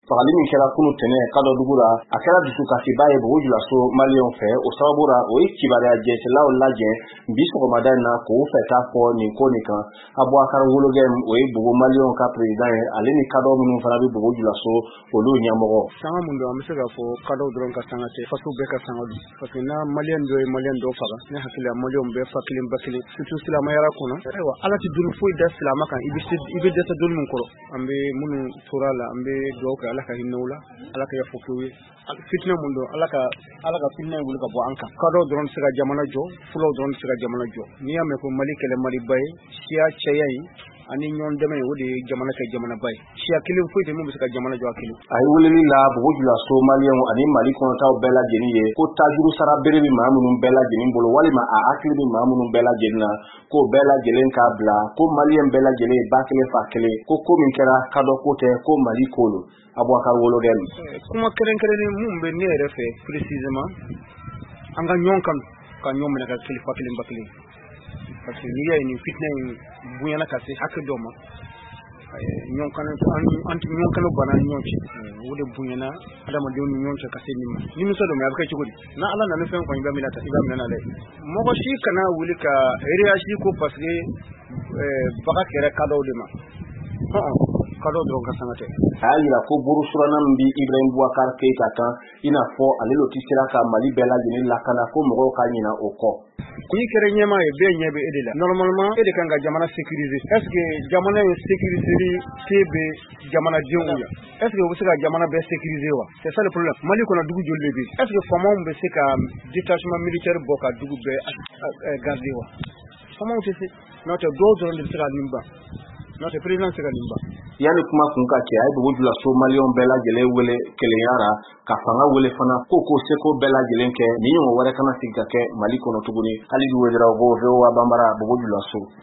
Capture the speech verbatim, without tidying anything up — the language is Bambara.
fagali min kɛra kunu tɛnɛ kadɔ dugu la a kɛra dusukasiba ye Bogojulaso maliyɛnw fɛ. O sababu la o ye kibaruya jɛsilaw lajɛ bi sɔgɔmada in na k'o fɛta fɔ nin ko nin kan. Abubakar Wologɛm o ye Bogo maliyɛnw ka président ye, ale ni kadɔ minnu fana bɛ Bogojulaso olu ɲɛmɔgɔ. Sanga mun don an bɛ se k'a fɔ kadɔ dɔrɔn ka sanga tɛ, faso bɛɛ ka sanga don. Parce que n'a maliyɛn dɔ ye maliyɛn dɔ faga, ne hakili la maliyɛnw bɛɛ fa kelen ba kelen, surtout silamɛya kɔnɔ. Ayiwa ala tɛ duru foyi da silamɛ kan, i bɛ se i bɛ dɛsɛ dɔnni min kɔrɔ. An bɛ minnu tora la, an bɛ dugawu kɛ ala ka hinɛ u la, ala ka yafa k'u ye. Fitinɛ mun don ala ka ala ka fitinɛ in wuli ka bɔ an kan. Kadɔ dɔrɔn tɛ se ka jamana jɔ, fulaw dɔrɔn tɛ se ka jamana jɔ. N'i y'a mɛn ko Mali kɛlɛ Maliba ye, siya cɛya in ani ɲɔgɔn dɛmɛ o de ye jamana kɛ jamanaba ye. Siya kelen foyi tɛ min bɛ se ka jamana jɔ a kelen. A ye weleli la Bogojulaso maliyɛnw ani Mali kɔnɔtaw bɛɛ lajɛlen ye ko tajuru sara bere bɛ maa minnu bɛɛ lajɛlen bolo, walima a hakili bɛ maa minnu bɛɛ lajɛlen na, ko bɛɛ lajɛlen k'a bila, ko maliyɛn bɛɛ lajɛlen ye ba kelen fa kelen, ko ko min kɛra kadɔ ko tɛ, ko Mali ko don. Abubakar Wologɛm. Kuma kɛrɛnkɛrɛnnen mun bɛ ne yɛrɛ fɛ précisément an ka ɲɔgɔn kanu ka ɲɔgɔn minɛ ka kelen fa kelen ba kelen. Parce que n'i y'a ye nin fitinɛ in bonyana ka se hakɛ dɔ ma, ɲɔgɔn kanu an tɛ ɲɔgɔn kanu banna ni ɲɔgɔn cɛ, o de bonyana adamadenw ni ɲɔgɔn cɛ ka se nin ma. Nimisa dɔ mɛ a bɛ kɛ cogo di? N'a ala nana fɛn kɔni i b'a minɛ ta i b'a minɛ n'ala ye. Mɔgɔ si kana wuli ka réagir ko parce que baga kɛra kadɔw de ma. Kadɔ dɔrɔn ka sanga tɛ. A y'a yira ko buru surana min bi Ibrahim Boubacar Keïta kan, i n'a fɔ ale lo tɛ sera ka Mali bɛɛ lajɛlen lakana ko mɔgɔw ka ɲina o kɔ. N'i kɛra ɲɛmaa ye bɛɛ ɲɛ bɛ e de la. Normalement e de kan ka jamana sécuriser. Est ce que jamana in sécuriser se bɛ jamanadenw ye? Est ce que o bɛ se ka jamana bɛɛ sécuriser wa? C'est ça le problème. Mali kɔnɔ dugu joli de bɛ yen? Est ce que faamaw bɛ se ka détachement militaire bɔ ka dugu bɛɛ garder wa? Faamaw tɛ se. N'o tɛ dɔw dɔrɔn de bɛ se ka nin ban. N'o tɛ président tɛ se ka nin ban. Yani kuma kun ka cɛ, a ye Bogojulaso maliyɛnw bɛɛ lajɛlen wele kelenya ra ka fanga wele fana ko ko seko bɛɛ lajɛlen kɛ ni ɲɔgɔn wɛrɛ kana sigi ka kɛ Mali kɔnɔ tuguni. Hali Ouédraogo V O A Bambara Bogojulaso.